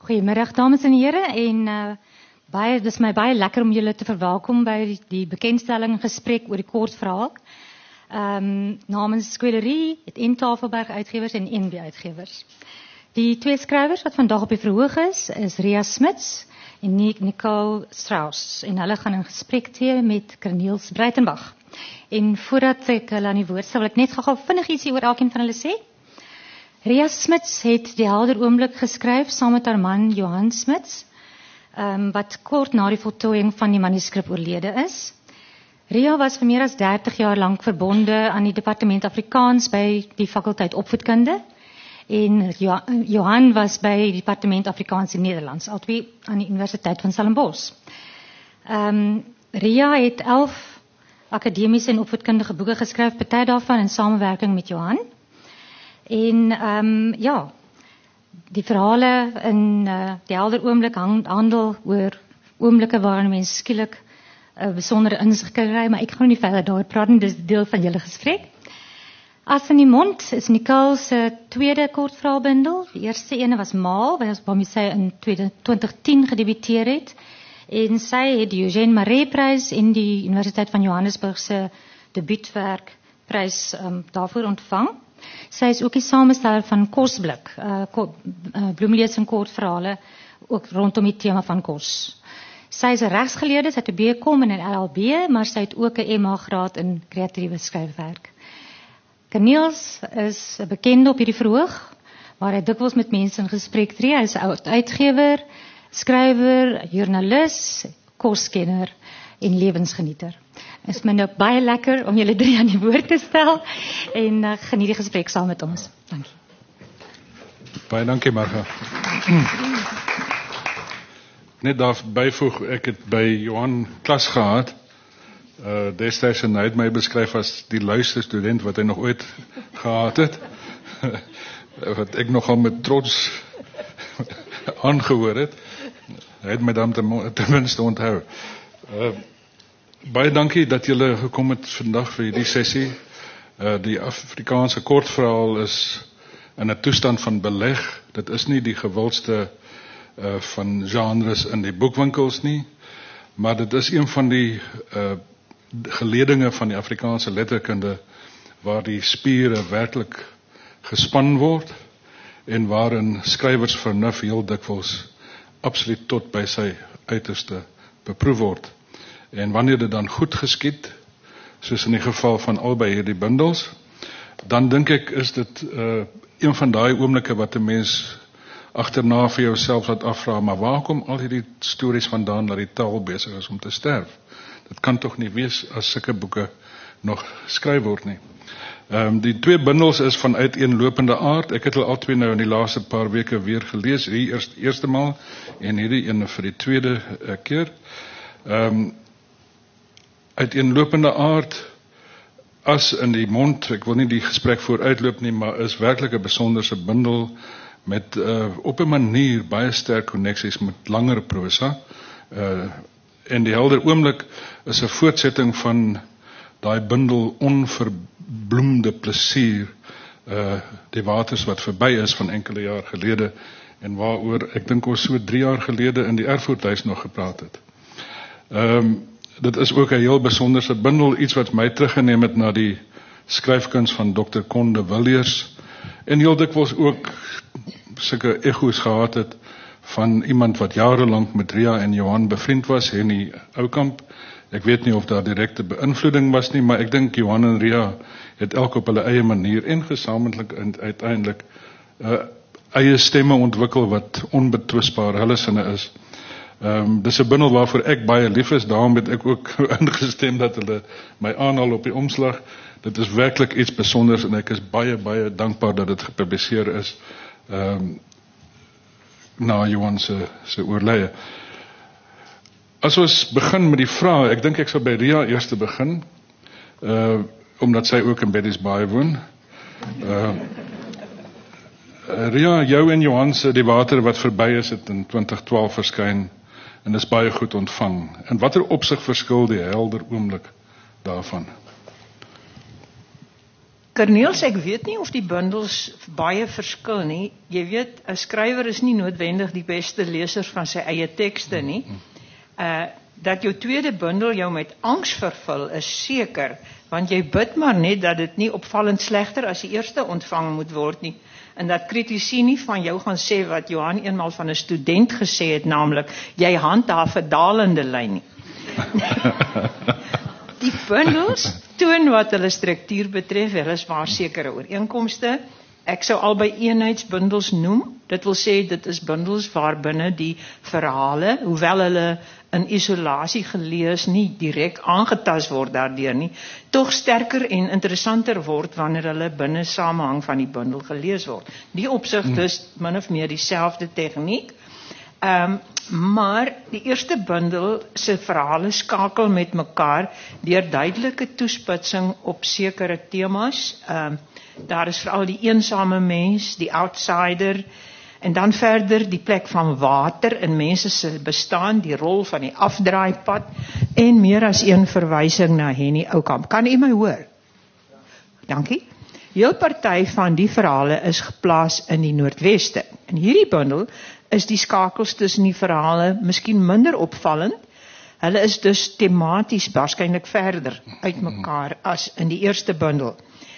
Goeiemiddag dames en heren en dit is my baie lekker om julle te verwelkom by die bekendstelling en gesprek oor die kortverhaal. Namens Skwelerie, het N Tafelberg Uitgewers en NB Uitgewers. Die twee skrywers wat vandag op die verhoog is Ria Smits en Nicole Strauss. En hulle gaan in gesprek tree met Corneels Breitenbach. En voordat ek hulle aan die woord stel, wil ek net gou vinnig ietsie oor elkeen van hulle sê. Ria Smits het Die Helder Oomblik geskryf saam met haar man Johan Smits, wat kort na die voltooiing van die manuskrip oorlede is. Ria was vir meer as 30 jaar lank verbonde aan die Departement Afrikaans by die fakulteit opvoedkunde en Johan was by die Departement Afrikaans en Nederlands, albei aan die Universiteit van Stellenbosch. Ria het 11 akademiese en opvoedkundige boeke geskryf, party daarvan in samewerking met Johan. En die verhale in Die Helder Oomblik handel oor oomblikke waarin mens skielik besondere insig kry, maar ek gaan nie verder daar praat nie, dis deel van julle gesprek. As in die mond is Nicole se tweede kortverhaalbundel. Die eerste ene was Maal, waarmee sy in 2010 gedebuteer het. En sy het die Eugène Marais-prys en die Universiteit van Johannesburg se debuutwerkprys daarvoor ontvang. Sy is ook die samesteller van Kosblik, bloemlees en kortverhale, ook rondom die tema van kos. Sy is 'n regsgeleerde, sy het 'n BCom en 'n LLB, maar sy het ook 'n MA graad in kreatiewe skryfwerk. Corneels is 'n bekende op hierdie verhoog, waar hy dikwels met mense in gesprek tree. Hy is 'n uitgewer, skrywer, joernalis, koskenner en lewensgenieter. Het is my nou baie lekker om julle drie aan die woord te stel en geniet die gesprek saam met ons. Dankie. Baie dankie, Marga. Net daar byvoeg, ek het by Johan klas gehad, destyds en hy het my beskryf as die luiste student wat hy nog ooit gehad het, wat ek nogal met trots aangehoor het. Hy het my dan ten minste onthou. Baie dankie dat julle gekom het vandag vir hierdie sessie. Die Afrikaanse kortverhaal is in 'n toestand van beleg. Dit is nie die gewildste van genres in die boekwinkels nie, maar dit is een van die geledinge van die Afrikaanse letterkunde waar die spiere werklik gespan word en waarin skrywers vernuf heel dikwels absoluut tot by sy uiterste beproef word. En wanneer dit dan goed geskied, soos in die geval van albei hierdie bundels, dan dink ek is dit een van daai oomblikke wat 'n mens agterna vir jouself laat afvra, maar waar kom al hierdie stories vandaan dat die taal besig is om te sterf? Dit kan tog nie wees as sulke boeke nog geskryf word nie. Die twee bundels is van uiteenlopende aard. Ek het hulle albei nou in die laaste paar weke weer gelees, hier eerste maal en hierdie ene vir die tweede keer. Uiteenlopende aard, as in die mond, ek wil nie die gesprek vooruitloop nie, maar is werklik 'n besonderse bundel met op 'n manier baie sterk koneksies met langer prosa. En Die Helder Oomblik is 'n voortsetting van daai bundel Onverbloemde Plesier, die waters wat verby is van enkele jaar gelede en waaroor ek dink ons so 3 jaar gelede in die Erfgoedhuis nog gepraat het. Dit is ook 'n heel besonderse bundel, iets wat my teruggeneem het na die skryfkuns van Dr. Con de Villiers en heel dikwels ook sulke echo's gehad het van iemand wat jarelank met Ria en Johan bevriend was, Henny Oukamp. Ek weet nie of daar direkte beïnvloeding was nie, maar ek dink Johan en Ria het elk op hulle eie manier en gesamentlik en uiteindelik eie stemme ontwikkel wat onbetwisbaar hulle sinne is. Dis 'n bundel waarvoor ek baie lief is, daarom het ek ook ingestem dat hulle my aanhaal op die omslag. Dit is werklik iets besonders en ek is baie, baie dankbaar dat dit gepubliseer is na Johan se oorlede. As ons begin met die vrae, ek dink ek sal by Ria eers begin, omdat sy ook in Betty's Baai woon. Ria, jou en Johan se Die Water wat verby is, het in 2012 verskyn en is baie goed ontvang. En watter opsig verskil Die Helder Oomblik daarvan? Corneels, ek weet nie of die bundels baie verskil nie. Jy weet, 'n skrywer is nie noodwendig die beste leser van sy eie tekste nie. Dat jou tweede bundel jou met angs vervul is seker, want jy bid maar net dat dit nie opvallend slegter as die eerste ontvang moet word nie. En dat kritici nie van jou gaan sê wat Johan eenmaal van 'n student gesê het, naamlik, jy handhaaf 'n dalende lyn nie. Die bundels toon wat hulle struktuur betref, hulle is waar sekere ooreenkomste. Ek sou albei eenheidsbundels noem. Dit wil sê, dit is bundels waarbinne die verhale, hoewel hulle in isolasie gelees nie direk aangetast word daardeur nie, tog sterker en interessanter word wanneer hulle binne samehang van die bundel gelees word. Die opsig dus min of meer dieselfde tegniek. Maar die eerste bundel se verhale skakel met mekaar deur duidelike toespitsing op sekere temas. Daar is veral die eensame mens, die outsider, en dan verder die plek van water in mense se bestaan, die rol van die afdraaipad, en meer as een verwysing na Henny Oukamp. Kan u my hoor? Dankie. Heel party van die verhale is geplaas in die Noordweste. In hierdie bundel is die skakels tussen die verhale miskien minder opvallend. Hulle is dus tematies waarskynlik verder uit mekaar as in die eerste bundel.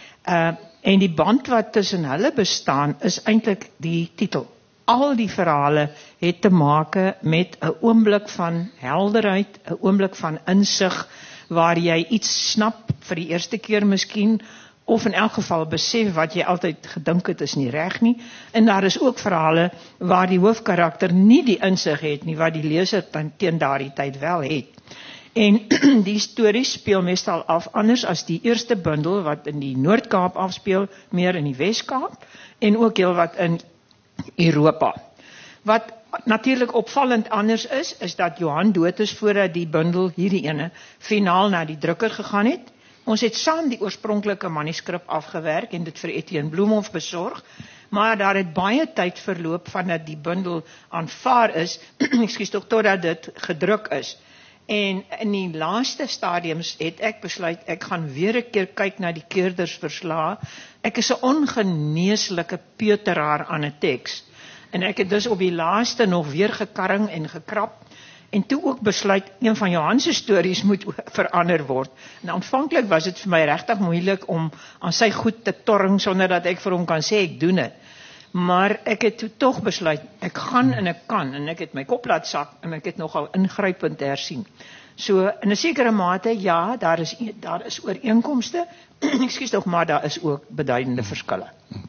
En die band wat tussen hulle bestaan is eintlik die titel. Al die verhale het te make met 'n oomblik van helderheid, 'n oomblik van insig, waar jy iets snap vir die eerste keer miskien, of in elk geval besef wat jy altyd gedink het is nie reg nie. En daar is ook verhale waar die hoofkarakter nie die insig het nie, wat die leser teen daardie tyd wel het. En die stories speel meestal af anders as die eerste bundel wat in die Noord-Kaap afspeel, meer in die Wes-Kaap, en ook heel wat in Europa. Wat natuurlik opvallend anders is dat Johan dood is voordat die bundel, hierdie ene, finaal na die drukker gegaan het. Ons het saam die oorspronklike manuskrip afgewerk en dit vir Etienne Bloemhof besorg, maar daar het baie tyd verloop vandat die bundel aanvaar is, ekskuus tog, totdat dit gedruk is. En in die laaste stadiums het ek besluit, ek gaan weer 'n keer kyk na die keurdersverslae. Ek is 'n ongeneeslike peuteraar aan 'n teks. En ek het dus op die laaste nog weer gekarring en gekrap. En toe ook besluit, een van Johan se stories moet verander word. En aanvanklik was dit vir my regtig moeilik om aan sy goed te torring, sonder dat ek vir hom kan sê, ek doen dit. Maar ek het toe tog besluit, ek gaan en ek kan, en ek het my kop laat sak, en ek het nogal ingrypend hersien. So, in 'n sekere mate, ja, daar is ooreenkomste, ekskuus tog, maar daar is ook beduidende verskille.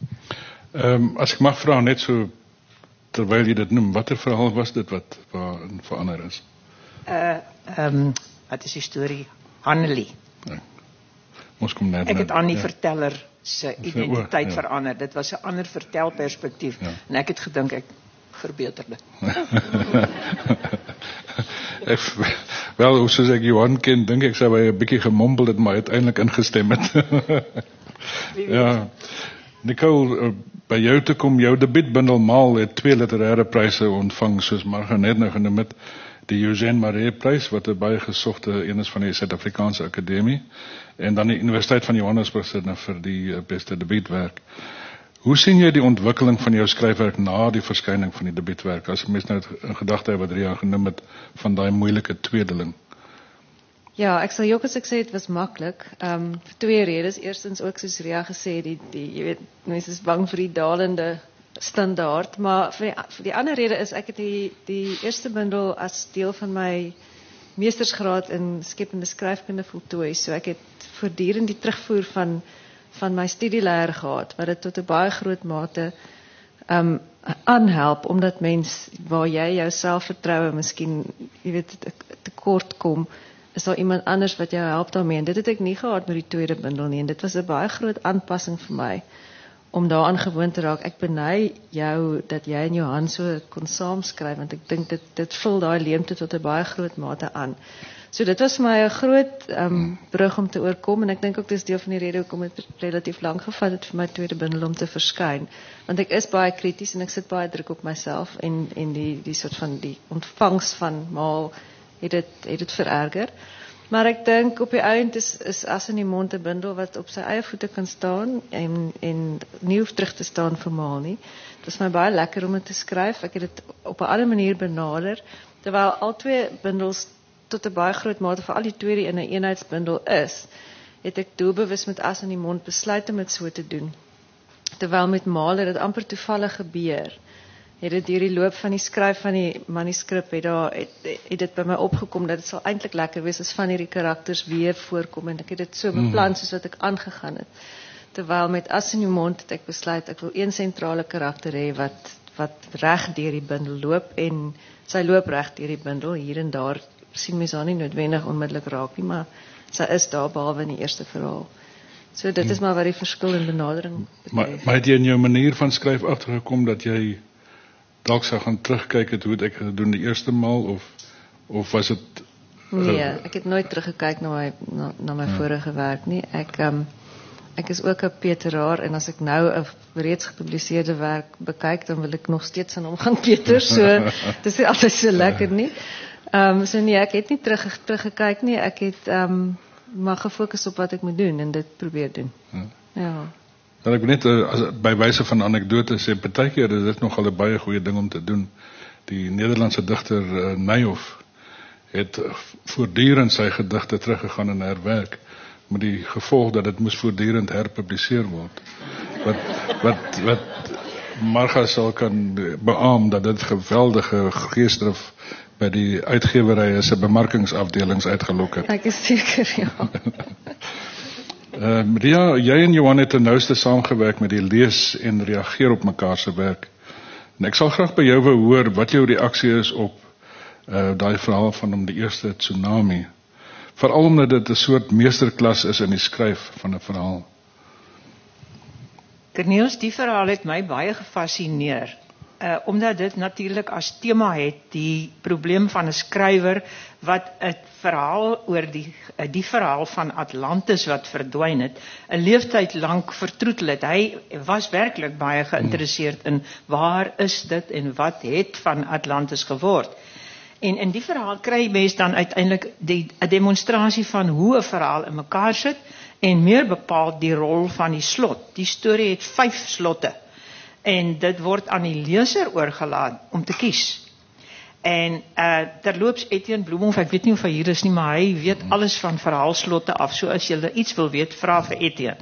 As ek mag vra, net so, terwyl jy dit noem, watter verhaal was dit wat verander is? Wat is die storie? Hannelie. Nee. Ons kom net ek het aan die verteller se identiteit verander. Dit was 'n ander vertelperspektief. En ek het gedink ek verbeter dit. Wel, soos ek Johan ken, dink ek sy by 'n bietjie gemompel het, maar uiteindelik ingestem het. Ja. Nicole, by jou te kom, jou debuutbundel Maal het 2 literêre pryse ontvang, soos Marga net nou genoem het, die Eugène Maree prys, wat 'n baie gesogte een is van die Suid-Afrikaanse Akademie, en dan die Universiteit van Johannesburg vir die beste debuutwerk. Hoe sien jy die ontwikkeling van jou skryfwerk na die verskyning van die debuutwerk, as mens nou in gedagte het wat Ria genoem het, van daai moeilike tweedeling? Ja, ek sal ook as ek sê, het was maklik, vir 2 redes. Eerstens ook soos Ria gesê, jy weet, mense is bang vir die dalende standaard, maar vir die ander rede is, ek het die eerste bundel as deel van my meestersgraad in skepende skryfkunde voltooi, so ek het voortdurend die terugvoer van my studieleraar gehad, wat dit tot 'n baie groot mate aanhelp, omdat mens, waar jy jou selfvertroue miskien, jy weet, tekort kom, is daar iemand anders wat jou help daarmee, en dit het ek nie gehad met die tweede bundel nie, en dit was 'n baie groot aanpassing vir my, om daaraan gewoon te raak. Ek beny jou, dat jy en Johan so kon saamskryf, want ek dink dit vul daai leemte tot 'n baie groot mate aan. So dit was vir my 'n groot brug om te oorkom, en ek dink ook dis deel van die rede hoekom dit relatief lank gevat het vir my tweede bundel om te verskyn, want ek is baie krities, en ek sit baie druk op myself, en die soort van die ontvangs van Maal het dit vererger. Maar ek dink op die eind is As in die Mond 'n bundel wat op sy eie voete kan staan en nie hoef terug te staan formaal nie. Dit was my baie lekker om dit te skryf. Ek het dit op 'n ander manier benader, terwyl al twee bundels tot 'n baie groot mate, vir al die tweede in 'n eenheidsbundel is, het ek doelbewus met As in die Mond besluit om dit so te doen. Terwyl met Maler dit amper toevallig gebeur, het dit deur die loop van die skryf van die manuskrip het dit by my opgekom dat dit sal eintlik lekker wees as van hierdie karakters weer voorkom, en ek het dit so beplan soos wat ek aangegaan het. Terwyl met As in die Mond het ek besluit ek wil een sentrale karakter hê wat reg deur die bundel loop, en sy loop reg deur die bundel. Hier en daar sien mens haar nie noodwendig onmiddellik raak nie, maar sy is daar behalwe in die eerste verhaal. So dit is maar wat die verskil in benadering betref. Maar het jy in jou manier van skryf agtergekom dat jy dalk sou gaan terugkyk het hoe het ek gedoen die eerste maal, of was dit Nee, ek het nooit teruggekyk na my vorige werk nie. Ek is ook 'n peteraar, en as ek nou 'n reeds gepubliseerde werk bekyk, dan wil ek nog steeds aan hom gaan peter, so dit is altyd so lekker nie. So nee, ek het nie teruggekyk nie, ek het maar gefokus op wat ek moet doen en dit probeer doen. Ja. Dan ek wil net by wyse van anekdote sê, partykeer is dit nogal 'n baie goeie ding om te doen. Die Nederlandse digter Nijhoff het voortdurend sy gedigte teruggegaan en herwerk, met die gevolg dat dit moes voortdurend herpubliseer word. Wat Marga sal kan beaam dat dit geweldige geesdrif by die uitgewerye se bemarkingsafdelings uitgelok het. Ek is seker, ja. Ria, jy en Johan het nouste saamgewerk met die lees en reageer op mekaar se werk. En ek sal graag by jou wil hoor wat jou reaksie is op daai verhaal van die eerste tsunami. Veral omdat dit 'n soort meesterklas is in die skryf van 'n verhaal. Corneels, die verhaal het my baie gefassineer. Omdat dit natuurlik as tema het die probleem van 'n skrywer wat 'n verhaal oor die verhaal van Atlantis wat verdwyn het, 'n leeftyd lank vertroetel het. Hy was werklik baie geïnteresseerd in waar is dit en wat het van Atlantis geword. En in die verhaal kry mens dan uiteindelik 'n demonstrasie van hoe 'n verhaal in mekaar sit, en meer bepaald die rol van die slot. Die storie het 5 slotte. En dit word aan die leser oorgelaat om te kies. En terloops Etienne Bloemhof, ek weet nie of hy hier is nie, maar hy weet alles van verhaalslotte af. So as jy iets wil weet, vra vir Etienne.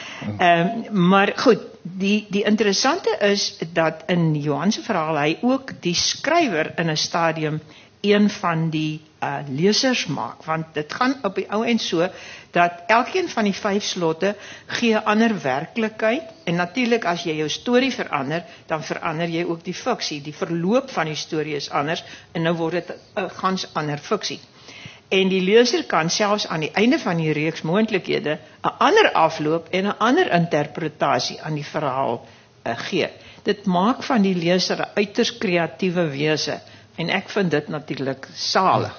Maar goed, die interessante is dat in Johan se verhaal hy ook die skrywer in 'n stadium een van die lesers maak, want dit gaan op die ou end so dat elkeen van die 5 slotte gee 'n ander werklikheid, en natuurlik as jy jou storie verander, dan verander jy ook die fiksie. Die verloop van die storie is anders, en nou word dit 'n gans ander fiksie. En die leser kan selfs aan die einde van die reeks moontlikhede 'n ander afloop en 'n ander interpretasie aan die verhaal gee. Dit maak van die leser 'n uiters kreatiewe wese, en ek vind dit natuurlik salig.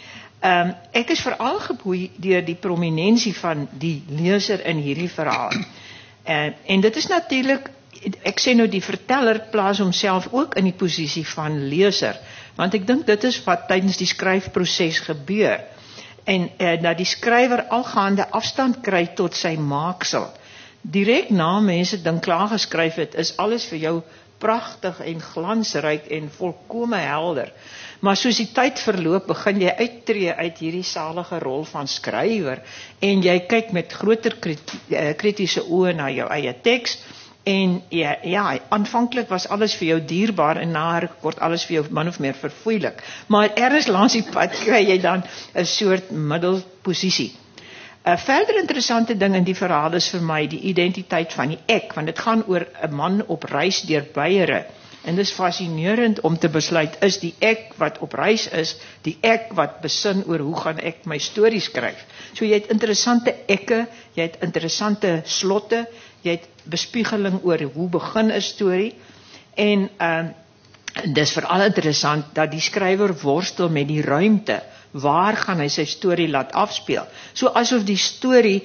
Ek is veral geboei deur die prominensie van die leser in hierdie verhaal. En dit is natuurlik, ek sê nou die verteller plaas homself ook in die posisie van leser, want ek dink dit is wat tydens die skryfproses gebeur. En dat die skrywer algaande afstand kry tot sy maaksel. Direk na mense ding klaar geskryf het, is alles vir jou pragtig en glansryk en volkome helder. Maar soos die tyd verloop, begin jy uittreë uit hierdie salige rol van skrywer, en jy kyk met groter kritiese oë na jou eie teks, en ja, aanvanklik was alles vir jou dierbaar, en na word alles vir jou min of meer verfoeilik. Maar ergens langs die pad kry jy dan 'n soort middelposisie. 'n Verder interessante ding in die verhaal is vir my die identiteit van die ek, want dit gaan oor 'n man op reis deur Beiere. En dit is fascinerend om te besluit, is die ek wat op reis is, die ek wat besin oor hoe gaan ek my storie skryf. So jy het interessante ekke, jy het interessante slotte, jy het bespiegeling oor hoe begin 'n storie, en dis veral interessant dat die skrywer worstel met die ruimte. Waar gaan hy sy storie laat afspeel? So asof die storie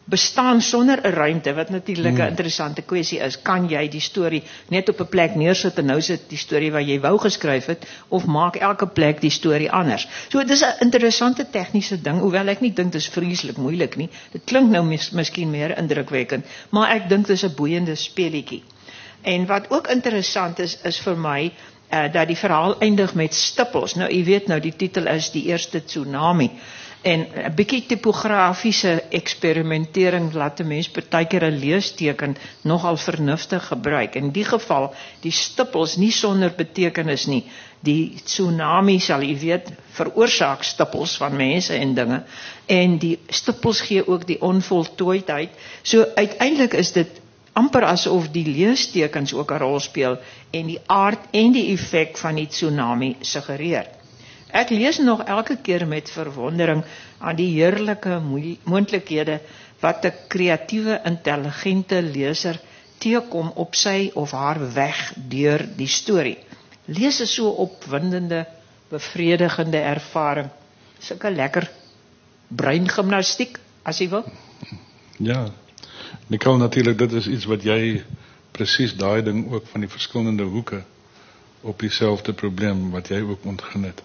bestaan sonder 'n ruimte, wat natuurlik 'n interessante kwessie is. Kan jy die storie net op 'n plek neersit en nou sit die storie wat jy wou geskryf het, of maak elke plek die storie anders? So dis 'n interessante tegniese ding, hoewel ek nie dink dit is vreeslik moeilik nie. Dit klink nou miskien meer indrukwekkend, maar ek dink dit is 'n boeiende speletjie. En wat ook interessant is vir my, dat die verhaal eindig met stippels. Nou, jy weet nou, die titel is Die Eerste Tsunami. En 'n bietjie tipografiese eksperimentering laat 'n mens partykeer 'n leesteken nogal vernuftig gebruik. In die geval, die stippels nie sonder betekenis nie. Die tsunami sal jy weet veroorsaak stippels van mense en dinge. En die stippels gee ook die onvoltooidheid. So uiteindelik is dit amper asof die leestekens ook 'n rol speel en die aard en die effek van die tsunami suggereer. Ek lees nog elke keer met verwondering aan die heerlike moontlikhede wat 'n kreatiewe, intelligente leser teekom op sy of haar weg deur die storie. Lees is so opwindende, bevredigende ervaring. Sulke lekker breingimnastiek, as jy wil. Ja, Nicole, natuurlijk, dit is iets wat jij precies daai ding ook van die verskillende hoeke op diezelfde probleem wat jij ook ontgin het.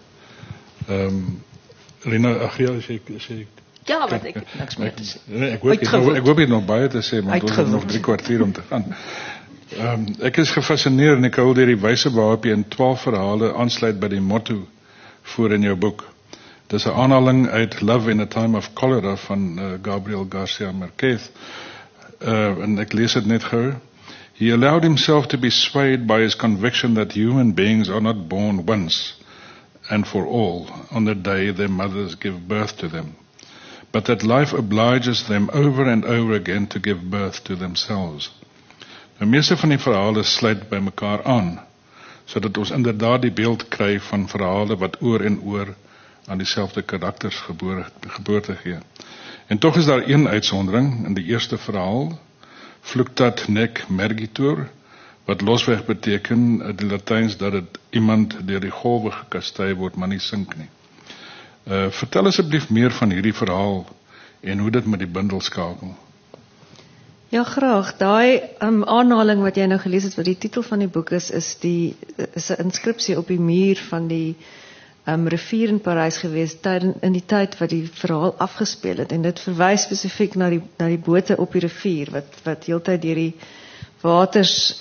Rina, ag ja, as jy ja, wat ek niks meer te sê. Nee, ek hoop jy nog baie te sê, want ons het nog 3 kwartier om te gaan. Ek is gefascineerd, Nicole, deur die wyse waarop jy in 12 verhale aansluit by die motto voor in jou boek. Dis 'n aanhaling uit Love in a Time of Cholera van Gabriel Garcia Marquez. En ek lees dit net gou. He allowed himself to be swayed by his conviction that human beings are not born once and for all on the day their mothers give birth to them, but that life obliges them over and over again to give birth to themselves. Nou, meeste van die verhale sluit by mekaar aan, sodat ons inderdaad die beeld kry van verhale wat oor en oor aan dieselfde karakters geboorte gee. En toch is daar een uitsondering in die eerste verhaal, Fluctat nec mergitur, wat losweg beteken, die Latijns dat het iemand deur die golwe gekastei word, maar nie sink nie. Vertel asseblief meer van hierdie verhaal en hoe dit met die bundel skakel. Ja, graag. Daai aanhaling wat jy nou gelees het, wat die titel van die boek is 'n inskripsie op die muur van die rivier in Parys gewees in die tyd wat die verhaal afgespeel het, en dit verwys spesifiek na die bote op die rivier wat heeltyd deur die waters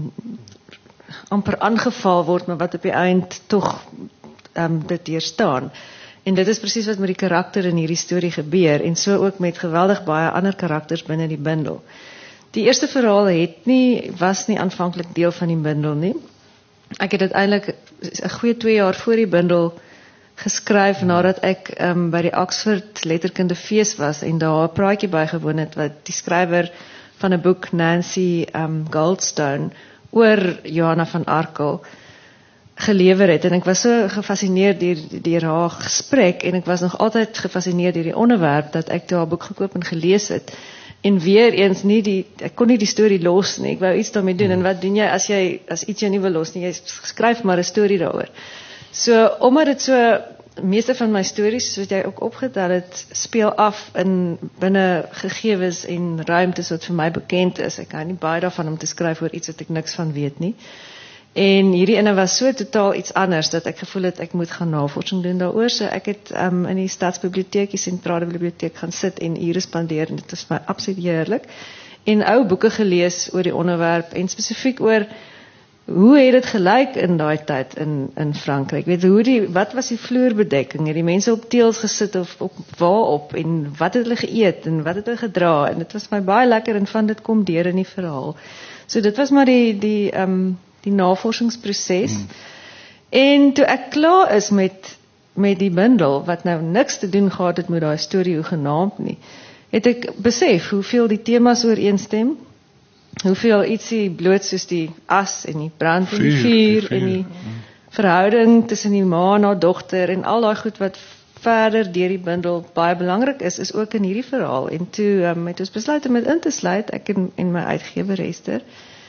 amper aangeval word, maar wat op die eind tog dit deurstaan. En dit is presies wat met die karakter in hierdie storie gebeur, en so ook met geweldig baie ander karakters binne die bundel. Die eerste verhaal was nie aanvanklik deel van die bundel nie. Ek het uiteindelik 'n goeie 2 jaar voor die bundel geskryf, nadat ek by die Oxford Letterkunde Fees was en daar 'n praatjie bygewoon het wat die skrywer van 'n boek, Nancy Goldstone, oor Johanna van Arkel gelewer het. En ek was so gefascineerd deur haar gesprek, en ek was nog altyd gefascineerd deur die onderwerp, dat ek toe haar boek gekoop en gelees het. En weer eens ek kon nie die storie los nie, ek wou iets daarmee doen, en wat doen jy as iets jy nie wil los nie, jy skryf maar 'n storie daaroor. So, omdat dit so, meeste van my stories, wat jy ook opgetel het, speel af binne gegevens en ruimtes wat vir my bekend is. Ek hou nie baie daarvan om te skryf oor iets wat ek niks van weet nie. En hierdie ene was so totaal iets anders, dat ek gevoel het, ek moet gaan navorsing doen daaroor. So ek het in die Stadsbiblioteek, die sentrale biblioteek, gaan sit en ure spandeer, en dit was my absoluut heerlik. En ou boeke gelees oor die onderwerp, en spesifiek oor, hoe het dit gelyk in daai tyd in Frankryk? Wat was die vloerbedekking? Het die mense op teëls gesit of op waarop, en wat het hulle geëet, en wat het hulle gedra? En dit was my baie lekker, en van dit kom deur in die verhaal. So dit was maar die navorsingsproses. En toe ek klaar is met die bundel, wat nou niks te doen gehad het met daai storie hoegenaamd nie, het ek besef hoeveel die temas ooreenstem, hoeveel ietsie bloot soos die as en die brand en die vuur en die verhouding tussen die ma en haar dogter en al daai goed wat verder deur die bundel baie belangrik is ook in hierdie verhaal. En toe het ons besluit om dit in te sluit, ek en my uitgewer Esther.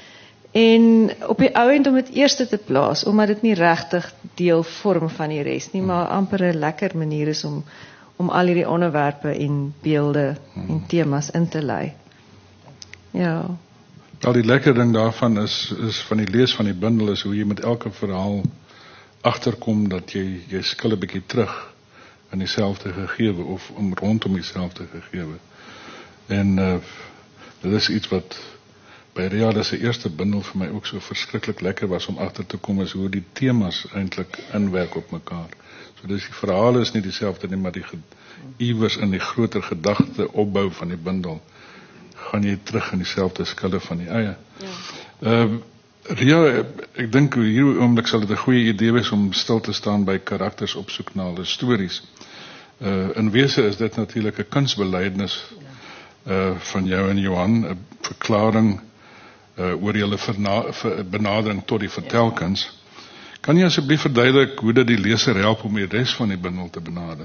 En op die ou end om dit eerste te plaas, omdat dit nie regtig deel vorm van die res nie, maar amper 'n lekker manier is om om al hierdie onderwerpe en beelde en temas in te lei. Ja. Al die lekker ding daarvan is van die lees van die bundel is hoe jy met elke verhaal agterkom dat jy skil 'n bietjie terug in dieselfde gegewe of rondom dieselfde gegewe. En dit is iets wat by Riada se eerste bundel vir my ook so verskriklik lekker was om agter te kom is hoe die temas eintlik inwerk op mekaar. So dis die verhale is nie dieselfde nie, maar die iewers in die groter gedagte opbou van die bundel gaan jy terug in dieselfde skille van die eie. Ja. Ria, ek dink hier oomblik sal dit 'n goeie idee wees om stil te staan by karakters op soek na hulle stories. In wese is dit natuurlik 'n kunsbelydenis van jou en Johan, 'n verklaring oor julle benadering tot die vertelkuns. Kan jy asseblief verduidelik hoe dit die leser help om die res van die bundel te benader?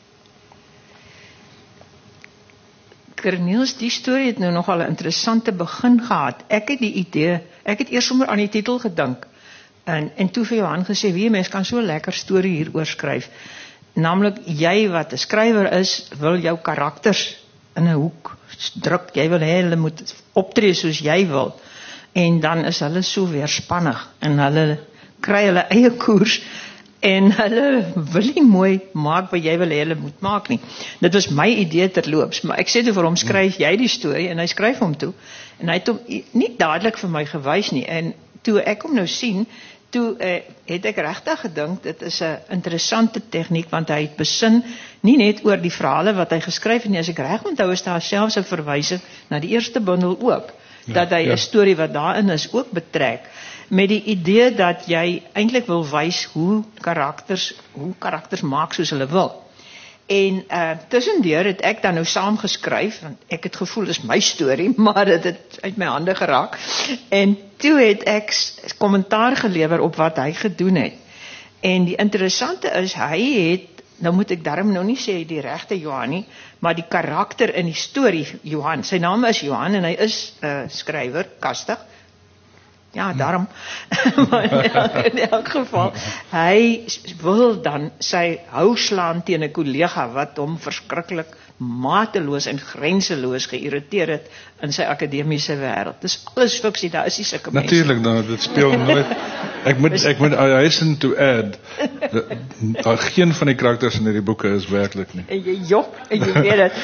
Cornelis, die storie het nou nogal 'n interessante begin gehad. Ek het eers sommer aan die titel gedink. En toe vir Johan gesê, wie mens kan so lekker storie hieroor skryf. Naamlik, jy wat 'n skrywer is, wil jou karakters in 'n hoek druk. Jy wil hê hulle moet optree soos jy wil. En dan is hulle so weerspannig en hulle kry hulle eie koers en hulle wil nie mooi maak wat jy wil hê hulle moet maak nie. Dit was my idee terloops, maar ek sê toe vir hom, skryf jy die storie, en hy skryf hom toe, en hy het hom nie dadelik vir my gewys nie, en toe ek hom nou sien, toe het ek regtig gedink, dit is 'n interessante tegniek, want hy het besin, nie net oor die verhale wat hy geskryf het nie, as ek reg onthou is daar selfs 'n verwysing na die eerste bundel ook, dat hy 'n storie wat daarin is ook betrek, met die idee dat jy eintlik wil wys hoe karakters maak soos hulle wil. En tussendeur het ek dan nou saam geskryf, want ek het gevoel dis my storie, maar dit het uit my hande geraak. En toe het ek kommentaar gelewer op wat hy gedoen het. En die interessante is, hy het, nou moet ek daarom nou nie sê die regte Johan nie, maar die karakter in die storie, Johan, sy naam is Johan en hy is skrywer, kastig. Ja, daarom. Maar in elk geval, hy wil dan sy hou slaan teen 'n kollega wat hom verskriklik mateloos en grenseloos geïrriteer het in sy akademiese wêreld. Dis alles fiksie, daar is nie sulke mense. Natuurlik, nou, dit speel nooit. Ek moet hasten to add, dat geen van die karakters in hierdie boeke is werklik nie. En jy weet dit.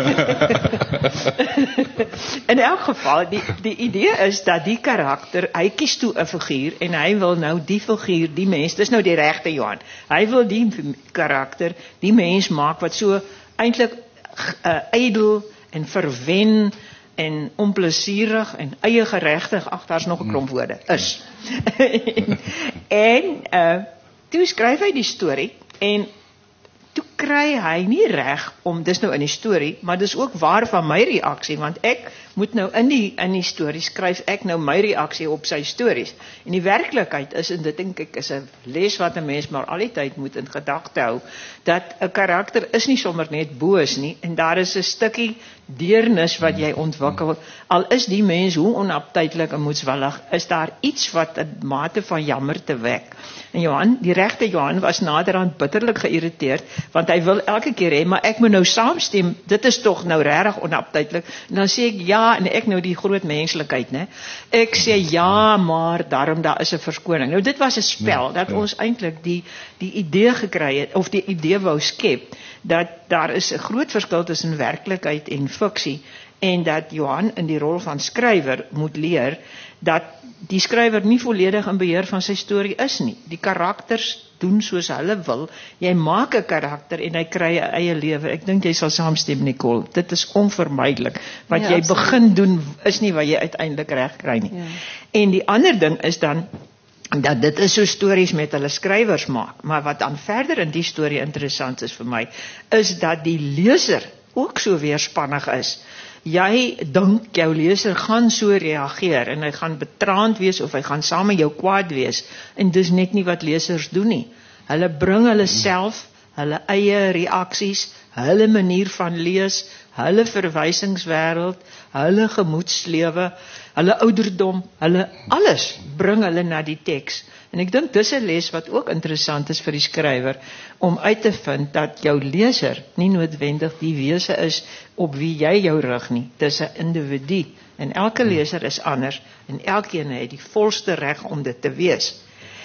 In elk geval, die idee is dat die karakter, hy kies toe 'n figuur en hy wil nou die figuur, die mens, dis nou die regte Johan. Hy wil die karakter, die mens maak wat so eintlik ydel en verwen en onplesierig en eie geregtig, ag daar's nog 'n klomp woorde, is. en toe skryf hy die storie en toe kry hy nie reg om, dis nou in die storie, maar dis ook waar van my reaksie, want ek moet nou in die storie skryf ek nou my reaksie op sy stories. En die werklikheid is, en dit dink ek is 'n les wat 'n mens maar al die tyd moet in gedagte hou, dat 'n karakter is nie sommer net boos nie, en daar is 'n stukkie deernis wat jy ontwikkel, al is die mens hoe onaptydelik en moedswillig, is daar iets wat 'n mate van jammer te wek. En Johan, die regte Johan was naderhand bitterlik geïrriteerd, want hy wil elke keer hê, maar ek moet nou saamstem, dit is tog nou regtig onaptydelik. En dan sê ek ja, en ek nou die groot menslikheid, né? Ek sê ja, maar daarom daar is 'n verskoning. Nou dit was 'n spel dat ons eintlik die idee gekry het, of die idee wou skep, dat daar is 'n groot verskil tussen werklikheid en fiksie, en dat Johan in die rol van skrywer moet leer dat die skrywer nie volledig in beheer van sy storie is nie. Die karakters doen soos hulle wil. Jy maak 'n karakter en hy kry 'n eie lewe. Ek dink jy sal saamstem, Nicole. Dit is onvermydelik. Wat jy begin doen is nie wat jy uiteindelik reg kry nie. Ja. En die ander ding is dan dat dit is so stories met hulle skrywers maak. Maar wat dan verder in die storie interessant is vir my, is dat die leser ook so weerspannig is. Jy dink jou leser gaan so reageer en hy gaan betraand wees of hy gaan saam met jou kwaad wees, en dis net nie wat lesers doen nie. Hulle bring hulle self, hulle eie reaksies, hulle manier van lees, hulle verwysingswêreld, hulle gemoedslewe, hulle ouderdom, hulle alles bring hulle na die teks. En ek dink dis 'n les wat ook interessant is vir die skrywer om uit te vind dat jou leser nie noodwendig die wese is op wie jy jou rig nie. Dis 'n individu en elke leser is anders en elkeen het die volste reg om dit te wees.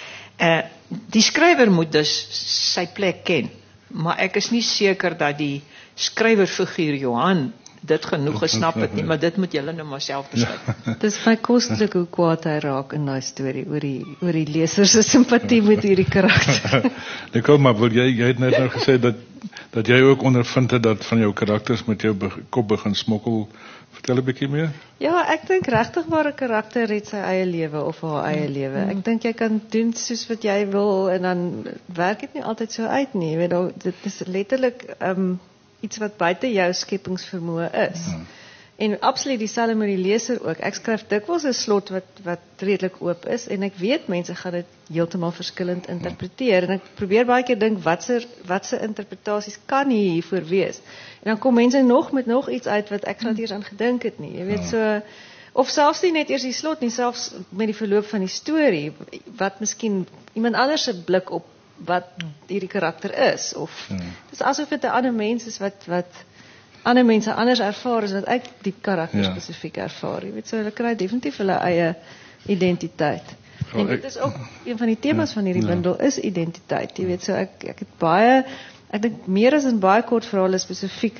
Die skrywer moet dus sy plek ken, maar ek is nie seker dat die skrywerfiguur Johan dit genoeg gesnap het nie, maar dit moet julle nou maar self besluit. Dit is my kostelik hoe kwaad hy raak in daai storie oor die leser se simpatie met hierdie karakter. Nicole, maar jy het net nou gesê dat jy ook ondervind het dat van jou karakters met jou kop begin smokkel. Vertel 'n bietjie meer. Ja, ek dink regtig waar 'n karakter het sy eie lewe of haar eie lewe. Ek dink jy kan doen soos wat jy wil en dan werk dit nie altyd so uit nie. Jy weet, dit is letterlik iets wat buite jou skepingsvermoë is. En absoluut dieselfde met die leser ook. Ek skryf dikwels 'n slot wat redelik oop is en ek weet mense gaan dit heeltemal verskillend interpreteer en ek probeer baie keer dink watse interpretasies kan hiervoor wees. En dan kom mense met nog iets uit wat ek glad eers aan gedink het nie. Jy weet so of selfs nie net eers die slot nie, selfs met die verloop van die storie wat miskien iemand anders se blik op wat hierdie karakter is of dis asof dit 'n ander mens is wat ander mense anders ervaar as wat ek die karakter spesifiek ervaar. Jy weet so hulle kry definitief hulle eie identiteit. En dit is ook een van die temas van hierdie bundel is identiteit. Jy weet so ek het baie ek dink meer as in baie kort verhale spesifiek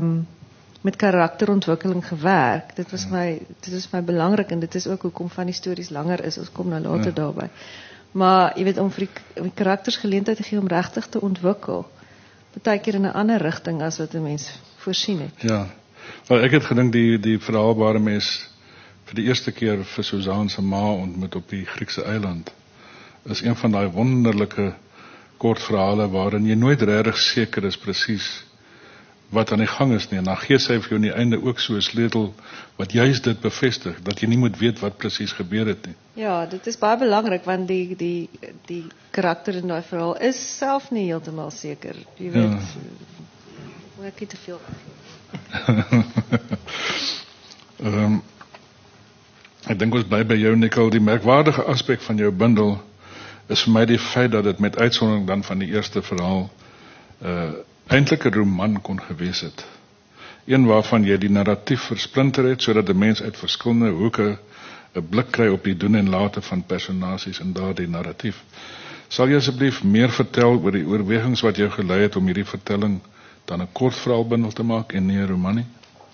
met karakterontwikkeling gewerk. Dit is my belangrik en dit is ook hoekom van die stories langer is. Ons kom nou later daarby. Maar jy weet om vir die karakters geleentheid te gee om regtig te ontwikkel. Partykeer in 'n ander rigting as wat 'n mens voorsien het. Ja. Wel ek het gedink die verhaalbare mens vir die eerste keer vir Suzanne se ma ontmoet op die Griekse eiland. Is een van daai wonderlike kortverhale waarin jy nooit regtig seker is presies wat aan die gang is nie. En dan gee sy vir jou aan die einde ook so 'n sleutel wat juist dit bevestig dat jy nie moet weet wat presies gebeur het nie. Ja, dit is baie belangrik want die karakter in daai verhaal is self nie heeltemal seker. Jy weet, ek het te veel. Ek dink ons bly by jou Nicole, die merkwaardige aspek van jou bundel is vir my die feit dat dit met uitsondering dan van die eerste verhaal eintlik 'n roman kon gewees het. Een waarvan jy die narratief versplinter het sodat die mens uit verskillende hoeke 'n blik kry op die doen en late van personasies in daardie narratief. Sal jy asseblief meer vertel oor die oorwegings wat jou gelei het om hierdie vertelling dan 'n kortverhaalbundel te maak en nie 'n roman nie?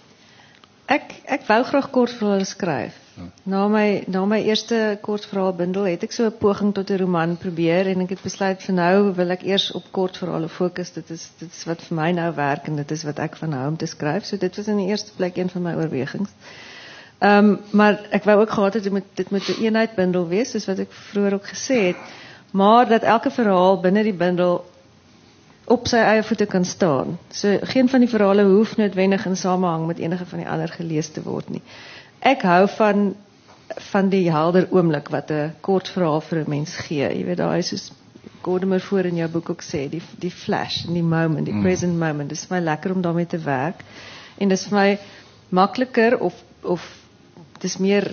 Ek wou graag kortverhale skryf. Na my eerste kortverhaalbundel het ek so 'n poging tot 'n roman probeer en ek het besluit vir nou wil ek eers op kortverhale fokus. Dit is wat vir my nou werk en dit is wat ek van hou om te skryf. So dit was in die eerste plek een van my oorwegings. Maar ek wou ook gehad het dit moet 'n eenheidbundel wees soos wat ek vroeër ook gesê het, maar dat elke verhaal binne die bundel op sy eie voete kan staan. So geen van die verhale hoef noodwendig in samehang met enige van die ander gelees te word nie. Ek hou van die helder oomblik wat 'n kort verhaal vir 'n mens gee. Jy weet daar is soos Gordon voor in jou boek ook sê, die flash en die moment, die present moment. Dit is vir my lekker om daarmee te werk. En dit is vir my makliker of dis meer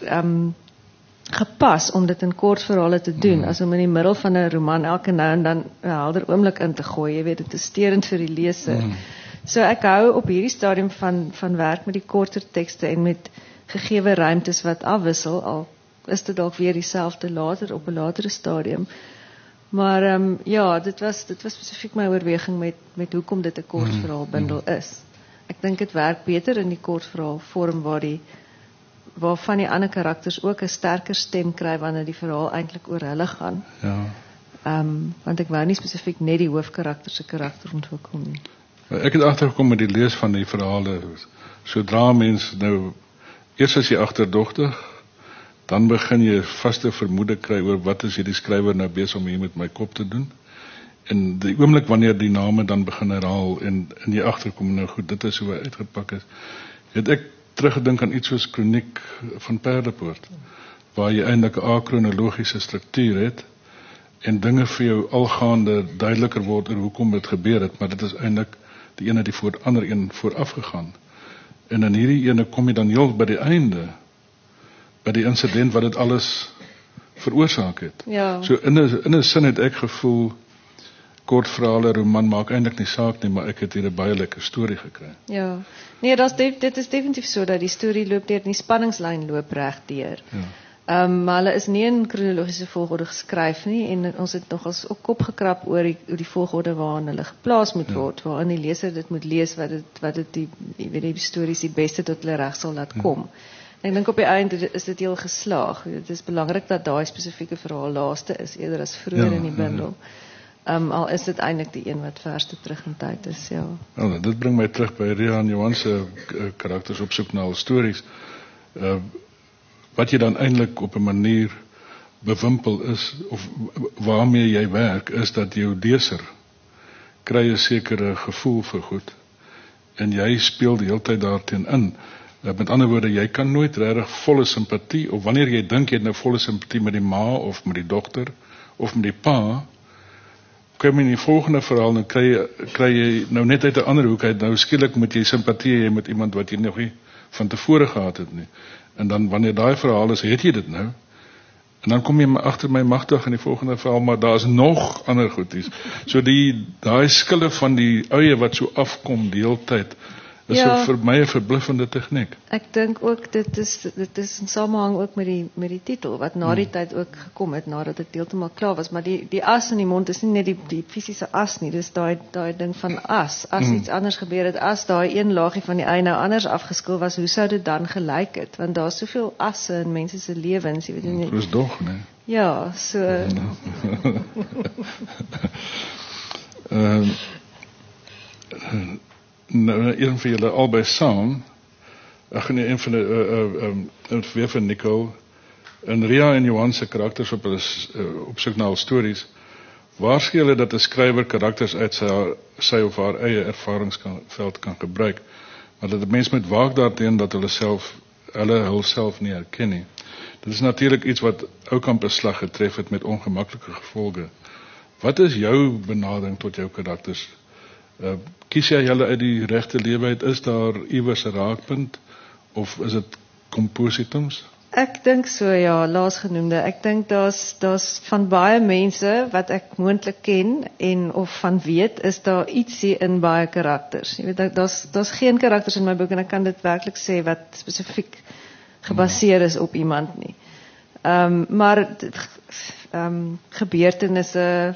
gepas om dit in kort verhale te doen as om in die middel van 'n roman elke nou en dan 'n helder oomblik in te gooi. Jy weet dit is steurend vir die leser. So ek hou op hierdie stadium van werk met die korter tekste en met gegewe ruimtes wat afwissel, al is dit dalk weer dieselfde later op 'n latere stadium. Maar ja, dit was spesifiek my oorweging met hoekom dit 'n kortverhaalbundel is. Ek dink dit werk beter in die kortverhaal vorm waarvan die ander karakters ook 'n sterker stem kry wanneer die verhaal eintlik oor hulle gaan. Ja. Want ek wou nie spesifiek net die hoofkarakter se karakter ontwikkel nie. Ek het agtergekom met die lees van die verhale. Sodra mens nou eers as jy agterdogtig, dan begin jy vaste vermoede kry oor wat is hierdie skrywer nou besig om hier met my kop te doen. En die oomblik wanneer die name dan begin herhaal en jy agterkom nou goed, dit is hoe hy uitgepak is. Het ek teruggedink aan iets soos Kroniek van Perlepoort, waar jy eintlik 'n akronologiese struktuur het en dinge vir jou algaande duideliker word oor hoekom dit gebeur het, maar dit is eintlik die ene die voor ander een vooraf gegaan. En in hierdie ene kom jy dan heel by die einde, by die insident wat dit alles veroorsaak het. Ja. So in 'n sin het ek gevoel, kortverhale, roman maak eintlik nie saak nie, maar ek het hier 'n baie lekker storie gekry. Ja. Nee, dit is definitief so dat die storie loop deur, die spanningslyn loop reg deur. Ja. Maar hulle is nie in kronologiese volgorde geskryf nie en ons het nogals ook kop gekrap oor die volgorde waarin hulle geplaas moet word, waarin die leser dit moet lees wat dit die stories die beste tot hulle reg sal laat kom. Ek dink op die einde is dit heel geslaag. Dit is belangrik dat daai spesifieke verhaal laaste is eerder as vroeër in die bundel. Al is dit eintlik die een wat verste terug in tyd is, ja. Nou, dit bring my terug by Ria en Johan se karakters op soek na al stories. Wat jy dan eintlik op 'n manier bewimpel is, of waarmee jy werk, is dat jou leser kry 'n sekere gevoel vir goed. En jy speel die hele tyd daarteen in. Met ander woorde, jy kan nooit regtig volle simpatie, of wanneer jy dink jy het nou volle simpatie met die ma, of met die dogter, of met die pa, kom in die volgende verhaal, dan kry jy nou net uit 'n ander hoek uit, nou skielik moet jy simpatie hê met iemand wat jy nog nie van tevore gehad het nie. En dan wanneer daai verhaal is, het jy dit nou. En dan kom jy agter my magtig in die volgende verhaal, maar daar's nog ander goedies. So daai skille van die uie wat so afkom die hele tyd, is vir my 'n verbluffende tegniek. Ek dink ook dit is in samehang ook met die titel wat na die tyd ook gekom het nadat dit heeltemal klaar was, maar die as in die mond is nie net die fisiese as nie, dis daai ding van as iets anders gebeur het, as daai een laagie van die ei nou anders afgeskil was, hoe sou dit dan gelyk het? Want daar's soveel asse in mense se lewens, jy weet nie. Dis dog, né? Ja, so Nou, een van julle albei saam, een van weer van Nicole, en Ria en Johan se karakters op soek na al stories, waarsku hulle dat 'n skrywer karakters uit sy of haar eie ervaringsveld kan gebruik, maar dat 'n mens moet waak daarteen dat hulle hulself nie herken nie. Dit is natuurlik iets wat Oukamp beslag getref het met ongemaklike gevolge. Wat is jou benadering tot jou karakters? Kies jy hulle uit die regte lewe uit? Is daar iewers 'n raakpunt? Of is dit kompositums? Ek dink so, ja, laasgenoemde. Ek dink daar's van baie mense wat ek moontlik ken en of van weet, is daar ietsie in baie karakters. Jy weet, daar's geen karakters in my boek en ek kan dit werklik sê wat spesifiek gebaseer is op iemand nie. Maar gebeurtenisse,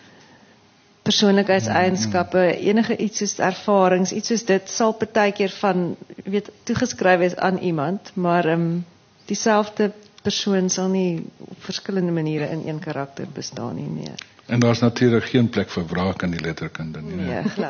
persoonlikheidseienskappe, enige iets soos ervarings, iets soos dit sal partykeer van toegeskryf wees aan iemand, maar dieselfde persoon sal nie op verskillende maniere in een karakter bestaan nie meer. En daar's natuurlik geen plek vir wraak in die letterkunde nie. Nee, glad.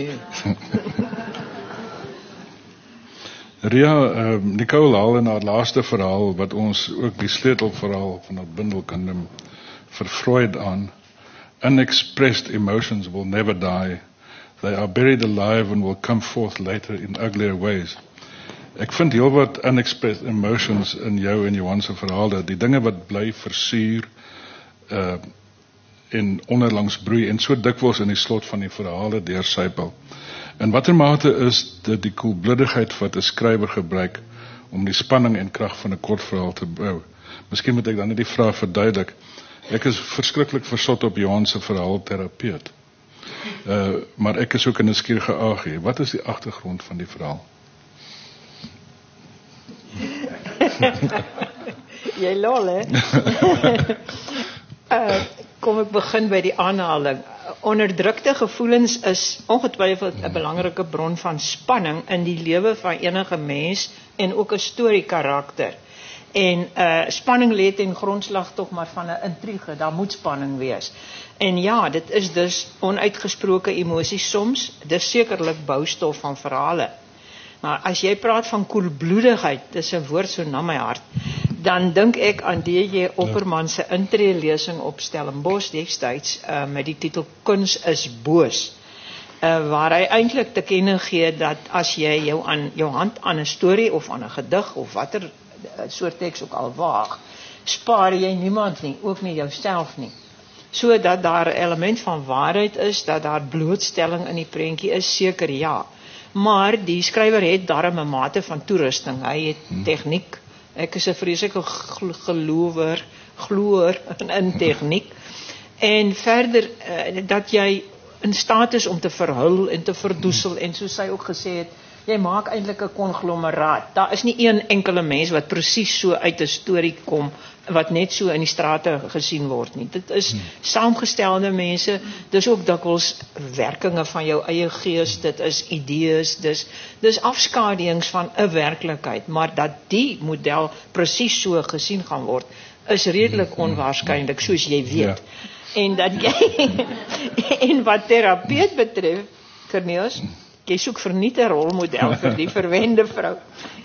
Ria, Nicole haal in haar laaste verhaal, wat ons ook die sleutelverhaal van dat bundel kan noem, vir Freud aan. Unexpressed emotions will never die. They are buried alive and will come forth later in uglier ways. Ek vind heel wat unexpressed emotions in jou en Johan se verhale, die dinge wat bly versuur en onderlangs broei en so dikwels in die slot van die verhale deursypel. In watter mate is dit die koelbloedigheid wat 'n skrywer gebruik om die spanning en krag van 'n kortverhaal te bou? Miskien moet ek dan net die vraag verduidelik. Ek is verskriklik versot op Johan se verhaalterapeut. Maar ek is ook 'n nuuskierige agie. Wat is die agtergrond van die verhaal? Jy lol, hè? Kom ek begin by die aanhaling. Onderdrukte gevoelens is ongetwyfeld 'n belangrike bron van spanning in die lewe van enige mens en ook 'n storiekarakter. En spanning lê ten grondslag tog maar van 'n intrige, daar moet spanning wees. En ja, dit is dus onuitgesproke emosies soms, dis sekerlik boustof van verhale. Maar as jy praat van koelbloedigheid, dis 'n woord so na my hart, dan dink ek aan D.J. Opperman se intree-lesing op Stellenbosch destyds met die titel Kuns is boos. Waar hy eintlik te kenne gee dat as jy jou hand aan 'n storie of aan 'n gedig of watter soort teks ook al waag, spaar jy niemand nie, ook nie jouself nie. So dat daar 'n element van waarheid is, dat daar blootstelling in die prentjie is, seker ja. Maar die skrywer het darm 'n mate van toerusting. Hy het tegniek. Ek is 'n vreeslike gelower glo in tegniek. En verder dat jy in staat is om te verhul en te verdoesel en soos sy ook gesê het, jy maak eintlik 'n konglomeraat. Daar is nie een enkele mens wat presies so uit 'n storie kom wat net so in die strate gesien word nie. Dit is saamgestelde mense, dis ook dikwels werkinge van jou eie gees, dit is idees, dis afskaduwings van 'n werklikheid, maar dat die model presies so gesien gaan word, is redelik onwaarskynlik, soos jy weet. En dat jy en wat terapeut betref, Cornelis, jy soek verniet 'n rolmodel vir die verwende vrou.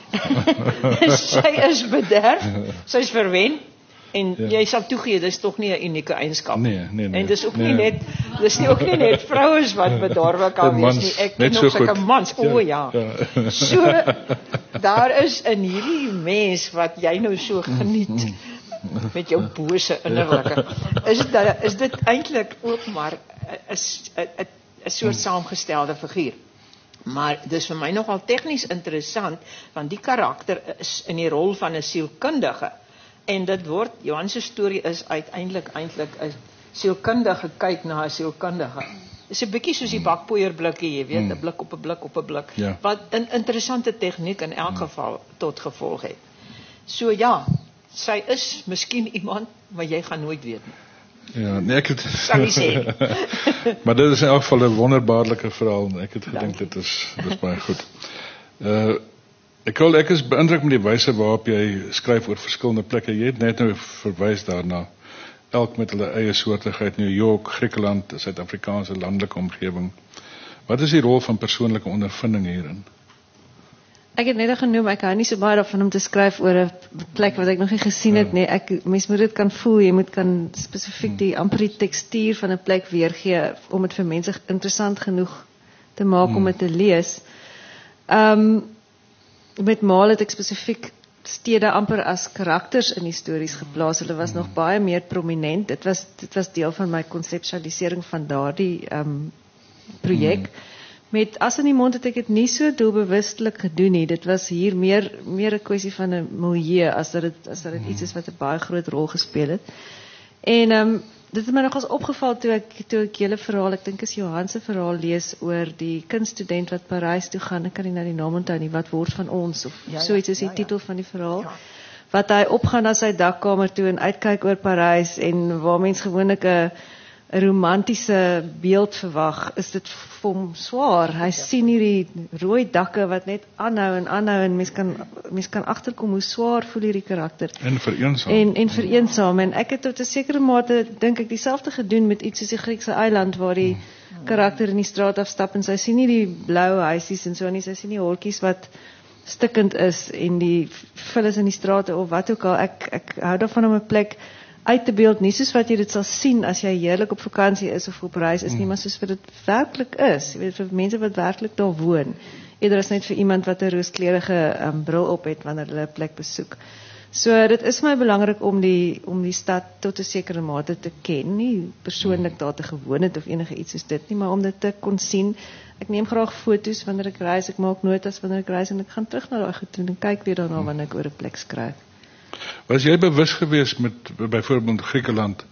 Sy is bederf, sy is verwen, en jy sal toegee, dis tog nie 'n unieke eienskap. Nee. En dis ook nie net, dis nie ook nie net vrouens wat bedorwe kan wees nie. Ek ken ook sulke mans. So, daar is in hierdie mens wat jy nou so geniet, met jou bose innerlike, is dit eintlik ook maar 'n soort saamgestelde figuur. Maar dis vir my nogal tegnies interessant, want die karakter is in die rol van 'n sielkundige. En dit word, Johan se storie is uiteindelik 'n sielkundige kyk na 'n sielkundige. Dis 'n bietjie soos die bakpoeierblikkie, jy weet, 'n blik op 'n blik op 'n blik, wat 'n interessante tegniek in elk geval tot gevolg het. So ja, sy is miskien iemand, maar jy gaan nooit weet nie. Ja, nee, ek het sal nie sê. Maar dit is in elk geval 'n wonderbaarlike verhaal. Ek het gedink dit is baie goed. Ek is beïndruk met die wyse waarop jy skryf oor verskillende plekke. Jy het net nou verwys daarna. Elk met hulle eie soortigheid, New York, Griekeland, Suid-Afrikaanse landelike omgewing. Wat is die rol van persoonlike ondervinding hierin? Ek het net genoem, ek hou nie so baie daarvan om te skryf oor 'n plek wat ek nog nie gesien het nie. Mens moet dit kan voel, jy moet kan spesifiek die amper die tekstuur van 'n plek weergee om dit vir mense interessant genoeg te maak om dit te lees. Met Maal het ek spesifiek stede amper as karakters in die stories geplaas. Hulle was nog baie meer prominent. Dit was deel van my konseptualisering van daardie projek. Met As in die Mond het ek dit nie so doelbewustelik gedoen nie. Dit was hier meer 'n kwessie van 'n milieu as dat dit iets is wat 'n baie groot rol gespeel het. En dit het my nogals opgeval toe ek julle verhaal, ek dink is Johan se verhaal lees oor die kunststudent wat Parys toe gaan. Ek kan nie nou die naam onthou nie, wat word van ons of soiets is die titel van die verhaal. Wat hy opgaan na sy dakkamer toe en uitkyk oor Parys en waar mens gewoonlik 'n romantiese beeld verwag, is dit vir hom swaar. Hy sien hierdie rooi dakke wat net aanhou en mens kan agterkom hoe swaar voel hierdie karakter. En vereensaam. En vereensaam. En ek het tot 'n sekere mate, dink ek, dieselfde gedoen met iets soos die Griekse eiland, waar die karakter in die straat afstap en sy sien nie die blou huisies en so nie, sy sien die hotjies wat stikkend is en die vullis in die strate of wat ook al. Ek hou daarvan om 'n plek uit te beeld, nie soos wat jy dit sal sien as jy heerlik op vakansie is of op reis is nie, maar soos wat dit werklik is. Jy weet, vir mense wat werklik daar woon. Eerder as net vir iemand wat 'n rooskleurige bril op het wanneer hulle 'n plek besoek. So dit is my belangrik om die stad tot 'n sekere mate te ken, nie persoonlik daar te gewoon het of enige iets soos dit nie, maar om dit te kon sien. Ek neem graag foto's wanneer ek reis, ek maak notas wanneer ek reis en ek gaan terug na daai goed toe en kyk weer daarna wanneer ek oor 'n plek skryf. Was jy bewus geweest met byvoorbeeld Griekeland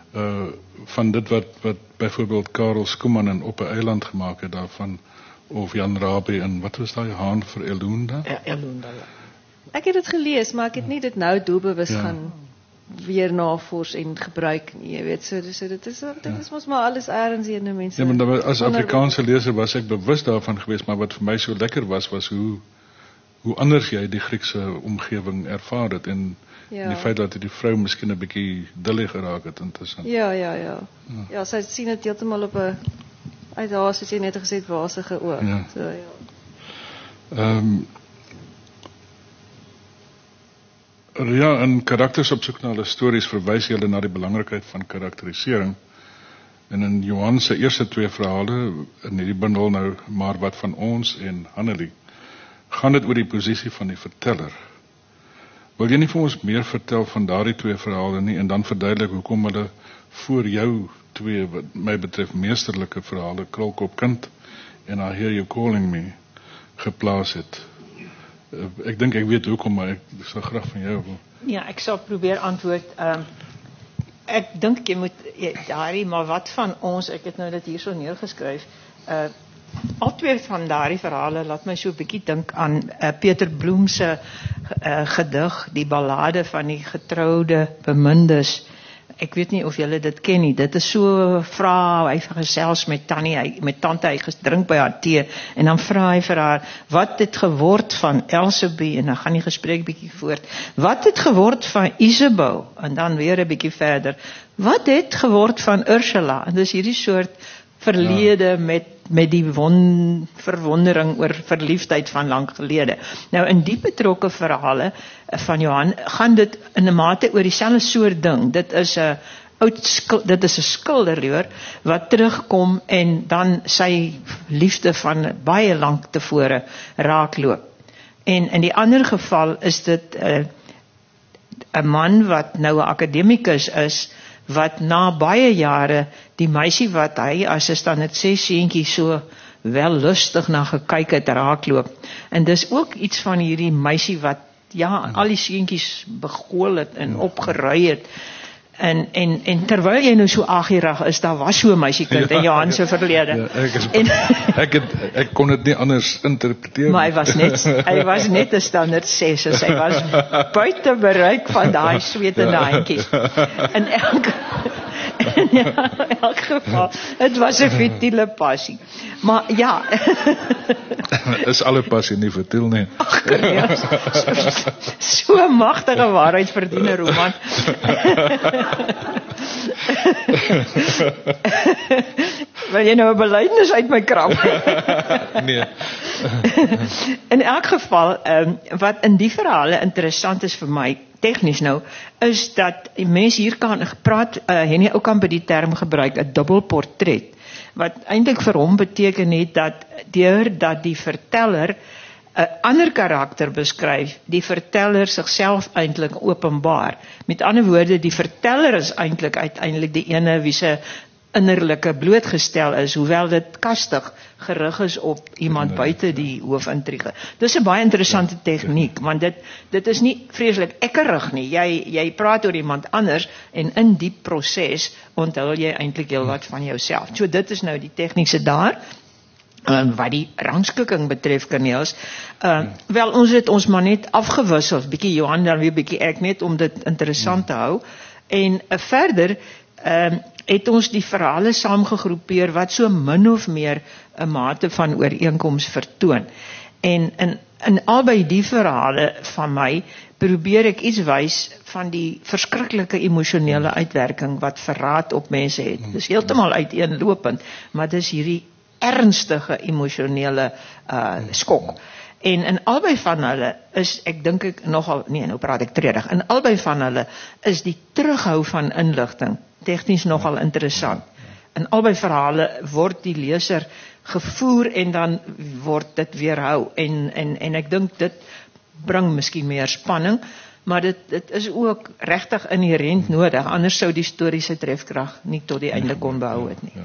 van dit wat byvoorbeeld Karel Skuman op 'n eiland gemaak het daarvan, of Jan Rabie en wat was daai Haan vir Elunda? Ja, Elunda. Ek het dit gelees, maar ek het nie dit nou doelbewus gaan weer navors en gebruik nie, jy weet, so dit is mos maar alles eers ene mense. Ja, maar as Afrikaanse leser was ek bewus daarvan geweest, maar wat vir my so lekker was hoe anders jy die Griekse omgewing ervaar het en die feit dat die vrou miskien 'n bietjie dilly geraak het intussen. Ja. Ja, sy sien dit heeltemal op 'n uit haar, soos jy net gesê het, wasige oog. Ja. So ja. Ja, in karakters op soek na hulle stories verwys jy na die belangrikheid van karakterisering. En in Johan se eerste 2 verhale in hierdie bundel nou, Maar wat van ons en Hannelie, gaan dit oor die posisie van die verteller. Wil jy nie vir ons meer vertel van daardie 2 verhale nie en dan verduidelik hoekom hulle voor jou 2 wat my betref meesterlike verhale, Krulkop Kind en I Hear You Calling Me, geplaas het? Ek dink ek weet hoekom, maar ek sal graag van jou Ja, ek sal probeer antwoord. Ek dink jy moet daardie, maar wat van ons, ek het nou dit hierso neergeskryf. Al twee van daardie verhale laat my so 'n bietjie dink aan Peter Bloem se gedig, die ballade van die getroude bemindes. Ek weet nie of julle dit ken nie. Dit is so, hy gesels met tante, hy drink by haar tee en dan vra hy vir haar, wat het geword van Elsabie, en dan gaan die gesprek bietjie voort. Wat het geword van Isabeau? En dan weer 'n bietjie verder. Wat het geword van Ursula? En dis hierdie soort verlede met die verwondering oor verliefdheid van lang gelede. Nou in die betrokke verhale van Johan gaan dit in 'n mate oor dieselfde soort ding. Dit is 'n skilder wat terugkom en dan sy liefde van baie lank tevore raakloop. En in die ander geval is dit 'n man wat nou 'n akademikus is, wat na baie jare die meisie wat hy as 'n standaard 6 seentjie so wel lustig na gekyk het raakloop. En dis ook iets van hierdie meisie wat al die seentjies begool het en opgerui het. En terwyl jy nou so agierig is, daar was so 'n meisiekind in Johan se verlede. Ek kon dit nie anders interpreteer. Maar hy was net 'n standaard 6, so hy was buite bereik van daai swetende handjies. In elk geval, dit was 'n futiele passie. Maar ja. Is alle passie nie futiel nie. Ag, so 'n magtige waarheidsverdiene roman. Wil jy nou 'n belydenis uit my krap? Nee. In elk geval, wat in die verhale interessant is vir my, tegnies nou, is dat die mens hier kan praat, Henny Oukamp het die term gebruik, 'n dubbelportret, wat eintlik vir hom beteken het dat die verteller 'n ander karakter beskryf, die verteller sigself eintlik openbaar. Met ander woorde, die verteller is eintlik uiteindelik die ene wie se innerlike blootgestel is, hoewel dit kastig gerig is op iemand buite die hoofintrige. Dis 'n baie interessante tegniek, want dit is nie vreeslik ekkerig nie. Jy praat oor iemand anders en in die proses onthul jy eintlik heelwat van jouself. So dit is nou die tegniese daar. Wat die rangskikking betref, Corneels, wel ons het ons maar net afgewissel, bietjie Johan dan weer bietjie ek, net om dit interessant te hou. En verder het ons die verhale saamgegroepeer wat so min of meer 'n mate van ooreenkoms vertoon. En in albei die verhale van my probeer ek iets wys van die verskriklike emosionele uitwerking wat verraad op mense het. Dis heeltemal uiteenlopend, maar dis hierdie ernstige emosionele skok. En in albei van hulle is, ek dink nogal, nou praat ek tredig, in albei van hulle is die terughou van inligting tegnies nogal interessant. In albei verhale word die leser gevoer en dan word dit weerhou. En ek dink dit bring miskien meer spanning, maar dit is ook regtig inherent nodig, anders sou die storie se trefkrag nie tot die einde kon behou het nie.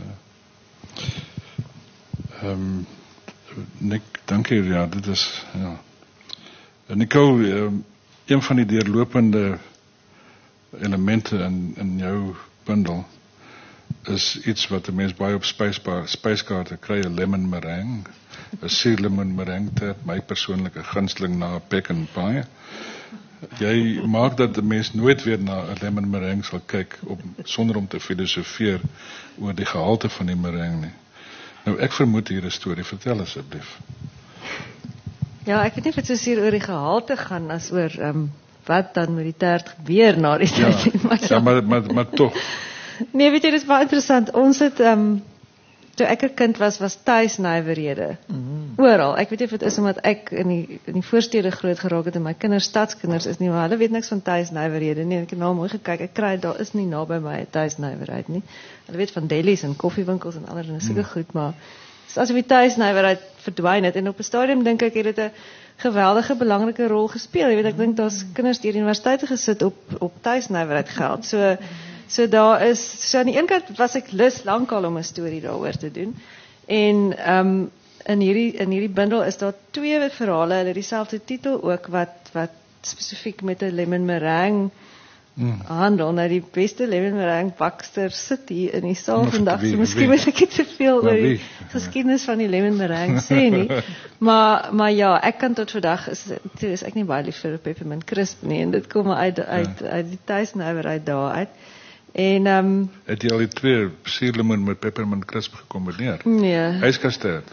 Nick, dankie, ja, dit is, ja. Nicole, een van die deurlopende elemente in jou bundel is iets wat 'n mens baie op spyskaarte kry, 'n lemon meringue, 'n suurlemoen meringue, my persoonlike gunsteling na peck and pie. Jy maak dat 'n mens nooit weer na 'n lemon meringue sal kyk sonder om te filosofeer oor die gehalte van die meringue nie. Nou, ek vermoed hier 'n storie, vertel asseblief. Ja, ek weet nie of dit soseer oor die gehalte gaan as oor wat dan met die tert gebeur na die tyd. Ja, maar tog. Nee, weet jy, dit is baie interessant. Ons het, toe ek 'n kind was tuisnywerhede. Oral. Ek weet nie of dit is omdat ek in die voorstede groot geraak het en my kinders stadskinders is nie, maar hulle weet niks van tuisnywerhede nie. Ek het nou mooi gekyk, ek kry daar is nie naby my 'n tuisnywerheid nie. Hulle weet van delis en koffiewinkels en allerlei sulke goed, maar asof die tuisnywerheid verdwyn het en op 'n stadium dink ek het dit 'n geweldige belangrike rol gespeel. Jy weet, ek dink daar's kinders deur universiteite gesit op tuisnywerheid geld. So daar is, so aan die een kant was ek lus lankal om 'n storie daaroor te doen. En in hierdie bundel is daar 2 verhale, hulle dieselfde titel ook wat spesifiek met 'n lemon meringue handel. Nou die beste lemon meringue bakster sit hier in die saal vandag, so miskien moet ek nie te veel oor die geskiedenis van die lemon meringue sê nie. Maar ja, ek kan tot vandag is ek nie baie lief vir peppermint crisp nie, en dit kom uit die tuisnywerheid daar uit. En het jy al die twee suurlemoen met peppermint crisp gekombineer? Nee. Ijskasterd.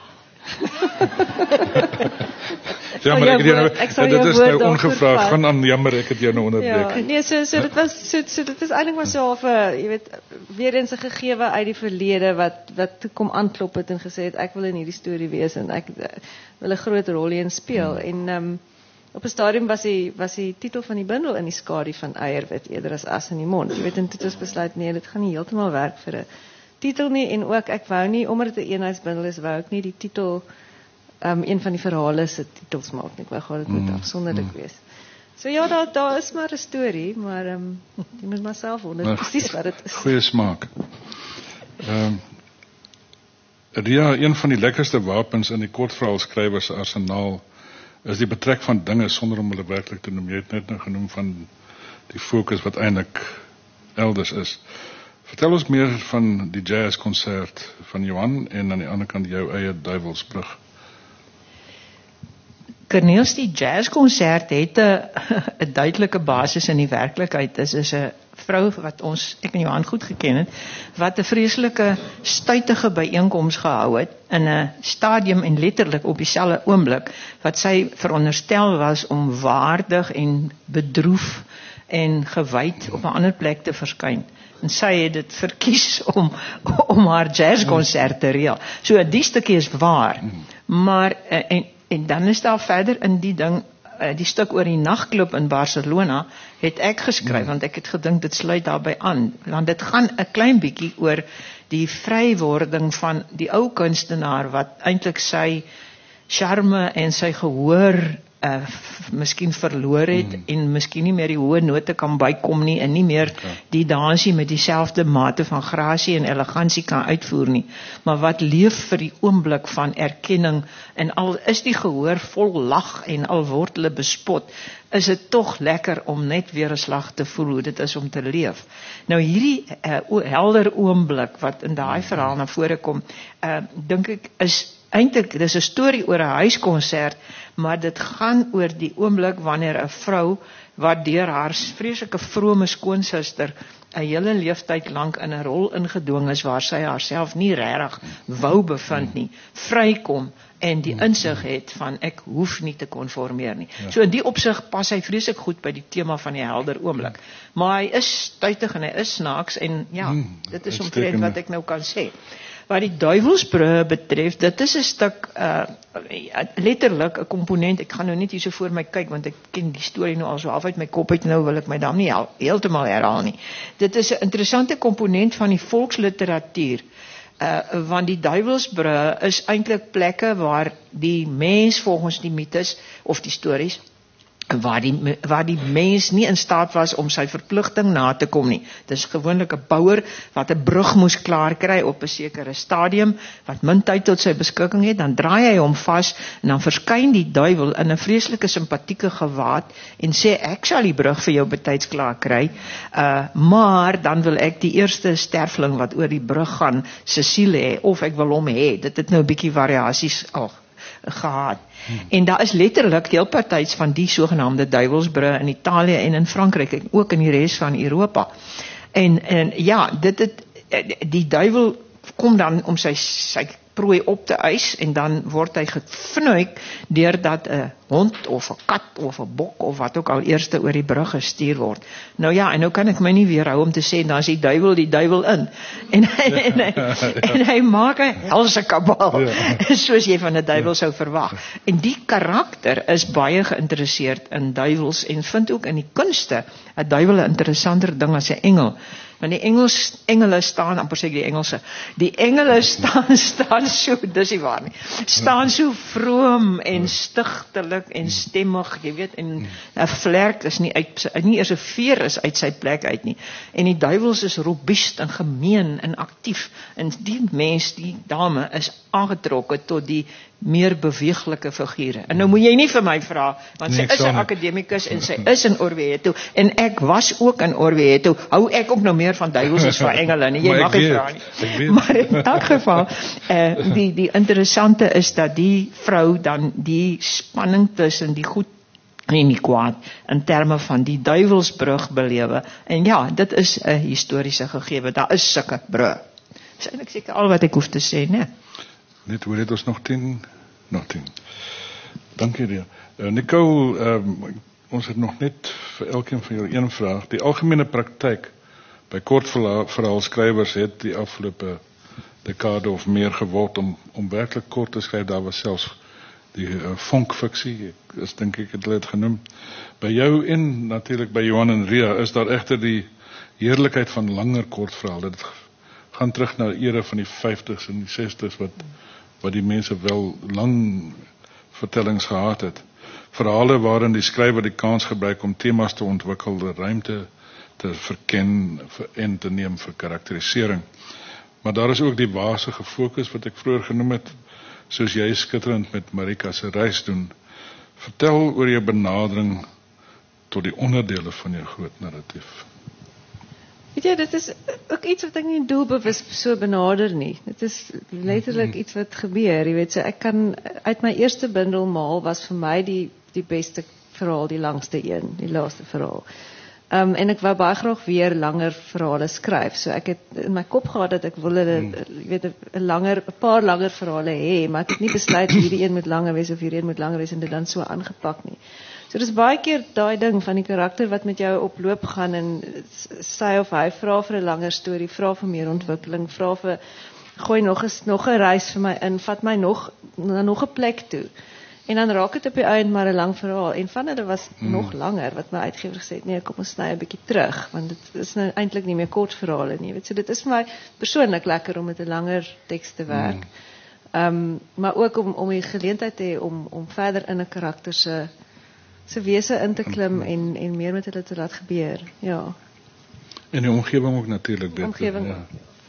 Jammer, ek het jou dit is nou ongevraagd. Gaan aan, jammer, ek het jou nou onderbreek. Ja, nee, so dit was dit is eintlik maar so half jy weet, weer eens 'n gegewe uit die verlede wat toe kom aanklop het en gesê het ek wil in hierdie storie wees en ek wil 'n groot rol hierin speel. En op 'n stadium was die titel van die bundel in die skadu van eierwit eerder as in die mond. Jy weet, en toe het ons besluit nee, dit gaan nie heeltemal werk vir 'n titel nie, en ook ek wou nie, omdat dit 'n eenheidsbundel is, wou ek nie die titel een van die verhale se titels maak nie. Ek wou gehad dit moet afsonderlik wees. So ja, daar is maar 'n storie, maar jy moet maar self wonder presies wat dit is. Goeie smaak. Ria, een van die lekkerste wapens in die kortverhaalskrywer se arsenaal is die betrek van dinge sonder om hulle werklik te noem. Jy het net nou genoem van die fokus wat eintlik elders is. Vertel ons meer van die jazzkonsert van Johan en aan die ander kant jou eie Duivelsbrug. Corneels, die jazzkonsert het 'n duidelike basis in die werklikheid. Dit is 'n vrou wat ek en Johan goed geken het, wat 'n vreeslike stuitige byeenkoms gehou het in 'n stadium en letterlik op dieselfde oomblik wat sy veronderstel was om waardig en bedroef en gewyd op 'n ander plek te verskyn. En sy het dit verkies om haar jazzkonsert te reël. So die stukkie is waar. Maar en dan is daar verder in die ding, die stuk oor die nagklub in Barcelona, het ek geskryf, want ek het gedink dit sluit daarbey aan. Want dit gaan 'n klein bietjie oor die vrywording van die ou kunstenaar, wat eintlik sy charme en sy gehoor miskien verloor het en miskien nie meer die hoë note kan bykom nie en nie meer die dansie met dieselfde mate van grasie en elegansie kan uitvoer nie, maar wat leef vir die oomblik van erkenning, en al is die gehoor vol lag en al word hulle bespot, is dit tog lekker om net weer 'n slag te voel hoe dit is om te leef. Nou hierdie helder oomblik wat in daai verhaal na vore kom, dink ek is eintlik, dis 'n storie oor 'n huiskonsert, maar dit gaan oor die oomblik wanneer 'n vrou wat deur haar vreeslike vrome skoonsister 'n hele leeftyd lank in 'n rol ingedwing is waar sy haarself nie regtig wou bevind nie, vrykom en die insig het van ek hoef nie te konformeer nie. So in die opsig pas hy vreeslik goed by die tema van die helder oomblik. Maar hy is stuitig en hy is snaaks en ja, dit is omtrent wat ek nou kan sê. Wat die Duivelsbrug betref, dit is 'n stuk letterlik 'n komponent. Ek gaan nou net hier so voor my kyk want ek ken die storie nou al so half uit my kop uit, nou wil ek my dan nie heeltemal herhaal nie. Dit is 'n interessante komponent van die volksliteratuur. Want die Duivelsbrug is eintlik plekke waar die mens volgens die mites of die stories waar die mens nie in staat was om sy verpligting na te kom nie. Dis gewoonlik 'n bouer wat 'n brug moes klaar kry op 'n sekere stadium, wat min tyd tot sy beskikking het, dan draai hy hom vas en dan verskyn die duiwel in 'n vreeslike simpatieke gewaad en sê ek sal die brug vir jou betyds klaar kry, maar dan wil ek die eerste sterfling wat oor die brug gaan se siel hê, of ek wil hom hê. Dit het nou 'n bietjie variasies al gehad. En daar is letterlik deelpartyds van die sogenaamde duivelsbrug in Italië en in Frankryk en ook in die res van Europa. En ja, die duiwel kom dan om sy prooi op te eis en dan word hy gefnuik deurdat 'n hond of 'n kat of 'n bok of wat ook al eerste oor die brug gestuur word. Nou ja, en nou kan ek my nie weerhou om te sê dan is die duiwel in. En hy maak 'n helse kabaal, soos jy van 'n duiwel sou verwag. En die karakter is baie geïnteresseerd in duiwels en vind ook in die kunste 'n duiwel 'n interessanter ding as 'n engel. Want die engele staan, amper sê die Engelse, die engele staan so, dis nie waar nie, staan so vroom en stigtelik en stemmig, jy weet, en 'n vlerk is nie eers 'n veer is uit sy plek uit nie, en die duiwels is robuust en gemeen en aktief, en die mens, die dame, is aangetrokke tot die meer beweeglike figure. En nou moet jy nie vir my vra, want sy is 'n akademikus en sy is in Orvieto en ek was ook in Orvieto. Hou ek ook nou meer van duiwels as van engele nie. Jy mag nie vra nie. Maar in elk geval, die interessante is dat die vrou dan die spanning tussen die goed en die kwaad in terme van die duiwelsbrug belewe. En ja, dit is 'n historiese gegewe. Daar is sulke brûe. Dis eintlik seker al wat ek hoef te sê, né? Net hoor dit ons nog 10. Dankie Ria. Nicole, ons het nog net vir elkeen van julle een vraag. Die algemene praktyk by kortverhaalskrywers het die afgelope dekade of meer geword om werklik kort te skryf. Daar was selfs die vonkfiksie, is dink ek het hulle het genoem. By jou en natuurlik by Johan en Ria is daar egter die heerlikheid van langer kortverhaal. Dit gaan terug na die era van die 50s en die 60s wat die mense wel lang vertellings gehad het. Verhale waarin die skrywer die kans gebruik om temas te ontwikkel, die ruimte te verken en te neem vir karakterisering. Maar daar is ook die wasige fokus wat ek vroeër genoem het, soos jy skitterend met Marika se reis doen. Vertel oor jou benadering tot die onderdele van jou groot narratief. Weet jy, dit is ook iets wat ek nie doelbewus so benader nie. Dit is letterlik iets wat gebeur. Jy weet, so ek kan uit my eerste bundel Maal was vir my die beste verhaal, die langste een, die laaste verhaal. En ek wou baie graag weer langer verhale skryf. So ek het in my kop gehad dat ek wil jy weet 'n paar langer verhale hê, maar ek het nie besluit hierdie een moet langer wees of hierdie een moet langer wees en dit dan so aangepak nie. So dis baie keer daai ding van die karakter wat met jou op loop gaan en sy of hy vra vir 'n langer storie, vra vir meer ontwikkeling, vra vir gooi nog 'n reis vir my in, vat my nog 'n plek toe. En dan raak dit op die eind maar 'n lang verhaal. En van hulle was nog langer wat my uitgewer gesê het, nee, kom ons sny 'n bietjie terug, want dit is nou eintlik nie meer kort verhale nie, weet. So dit is vir my persoonlik lekker om met 'n langer teks te werk. Maar ook om die geleentheid te hê om verder in 'n karakter se wese in te klim en meer met hulle te laat gebeur. Ja. En die omgewing ook natuurlik dit. Omgewing. Ja.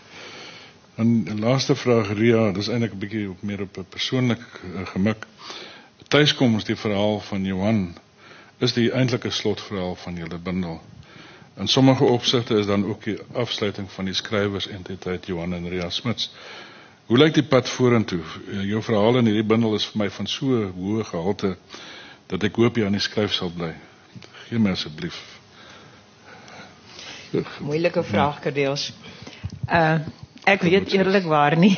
En die laaste vraag, Ria, dis eintlik 'n bietjie meer op 'n persoonlik gemik. Tuiskoms die verhaal van Johan is die eintlike slotverhaal van julle bundel. In sommige opsigte is dan ook die afsluiting van die skrywersentiteit Johan en Ria Smuts. Hoe lyk die pad vorentoe? Jou verhaal in hierdie bundel is vir my van so hoë gehalte dat ek hoop jy aan die skryf sal bly. Gee my asseblief. Moeilike vraag, Kadeels. Ek weet eerlikwaar nie.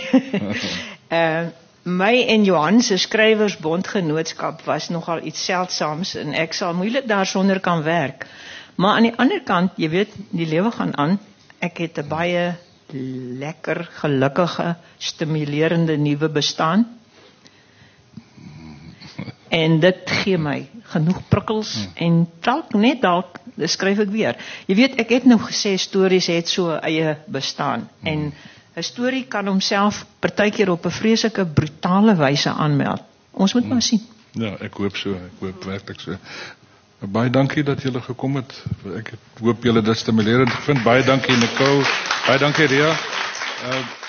My en Johan se skrywersbondgenootskap was nogal iets seldsaams en ek sal moeilik daarsonder kan werk. Maar aan die ander kant, jy weet, die lewe gaan aan. Ek het 'n baie lekker, gelukkige, stimulerende nuwe bestaan. En dit gee my genoeg prikkels en dalk skryf ek weer. Jy weet, ek het nou gesê stories het so 'n eie bestaan en 'n storie kan homself partykeer op 'n vreeslike brutale wyse aanmeld. Ons moet maar sien. Ja, ek hoop so, ek hoop werklik so. Baie dankie dat julle gekom het. Ek hoop julle dit stimulerend gevind. Baie dankie Nicole. Baie dankie Ria.